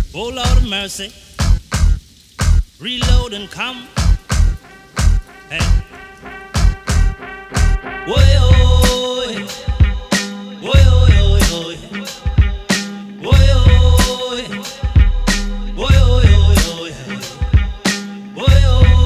Oh Lord of mercy, reload and come. Hey, woy oh, woy oh, woy oh, woy oh, woy oh, woy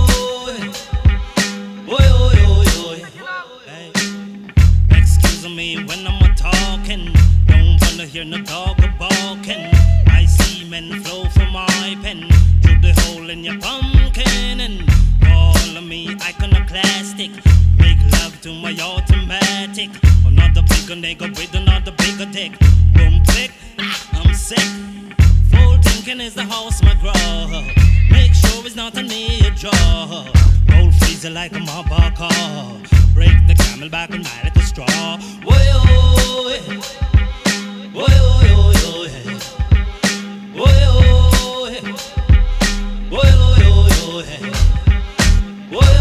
oh, hey. Excuse me when I'm a talking, don't wanna hear no dog a barking. I see men flow from my pen through the hole in your pumpkin and call me iconoclastic. Make love to my automatic. Another bigger nigga with another bigger dick. Boom click, I'm sick. Full thinking is the house my grow. Make sure it's not on me a draw. Roll freezer like a mobile car. Break the camel back and ride like a straw. Woy oh, woy oh, woy oh, woy oh, woy oh, woy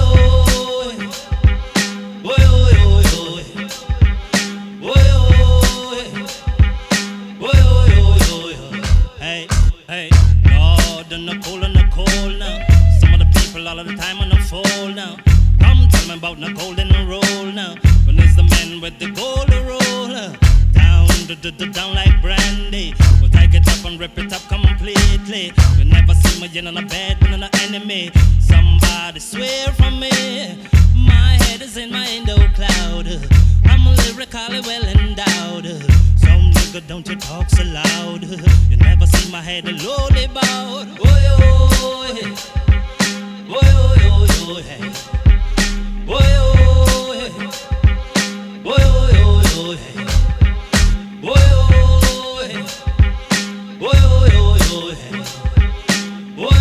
oh, hey, hey, Lord and the cold now. Some of the people all of the time on the fall now. Come tell me about the golden roll now. When is the man with the golden roll? Down like brandy. We'll take it up and rip it up completely. You never see me in a bed with an enemy. Somebody swear from me. My head is in my Indo cloud. I'm lyrically well endowed. Some nigga don't you talk so loud. You never see my head lowly bowed. Woy oh, woy oh, hey. Woy oh, woy oh, hey. Woy oh, woy oh, hey. Woy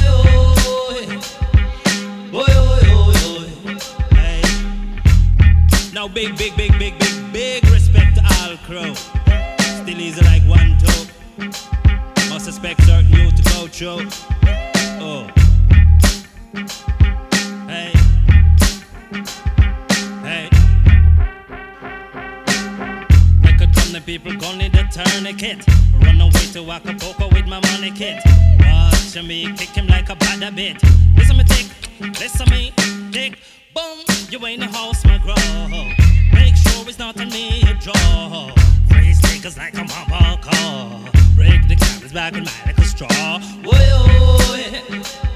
oh, hey. Now big respect to all crew. Still easy like 1, 2. Must expect certain you to go through. Oh. Hey. Hey. The people gon' need a tourniquet. Run away to Acapulco with my money kit. Watch me kick him like a bad bit. Listen me tick, listen me tick. Boom, you ain't a house my grow. Make sure it's not on me a draw. Freeze stickers like a mobile car. Break the cameras back and ride like a straw. Woy oh,